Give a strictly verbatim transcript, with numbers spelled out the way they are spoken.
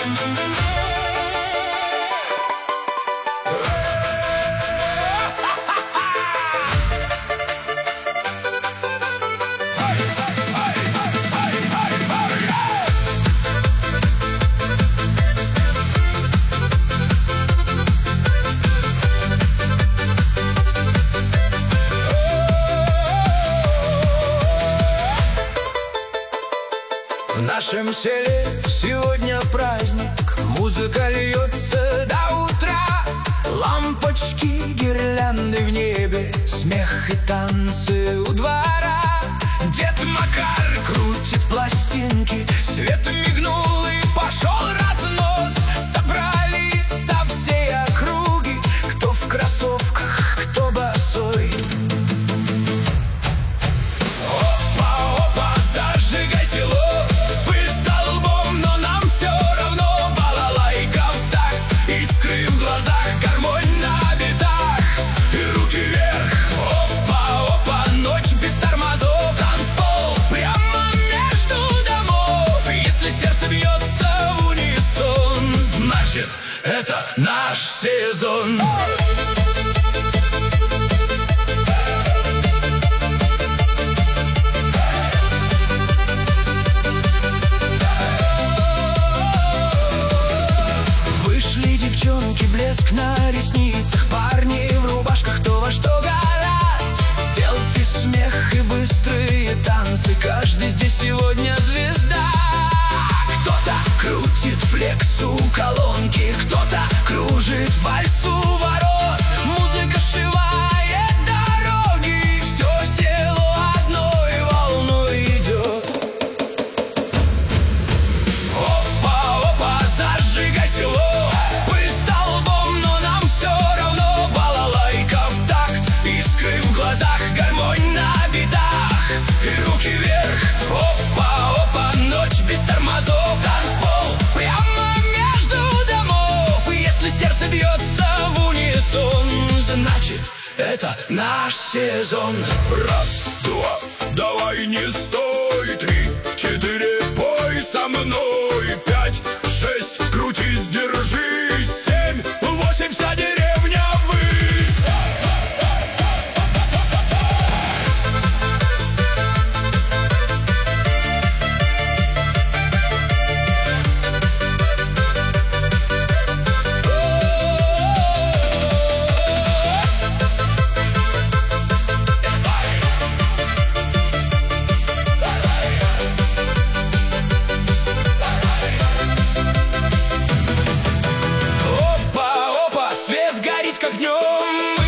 В нашем селе сегодня праздник, музыка льется до утра. Лампочки, гирлянды в небе, смех и танцы у двора. Дед Макар крутит пластинки, свет мигнул и пошел разнос. Собрались со всей округи, кто в кроссовках, кто босой. Опа-опа, зажигай село, это наш сезон. Вышли девчонки, блеск на ресницах, парни в рубашках, кто во что гораст. Селфи, смех и быстрые танцы, каждый здесь сегодня звезда. Кто-то крутит флекс у колонки, кто-то кружит вальс у ворот. Музыка сшивает дороги, все село одной волной идет. Опа-опа, зажигай село, пыль столбом, но нам все равно. Балалайка в такт, искры в глазах, гармонь на битах и руки вверх. Опа-опа, ночь без тормозов, танцпол прямо между домов. И если сердце бьется в унисон, значит, это наш сезон. Раз, два, давай не стой. Три, четыре, пой со мной. Пять, шесть, крутись, держись. Семь, восемь, вся деревня ввысь. Опа-опа, свет горит как днем,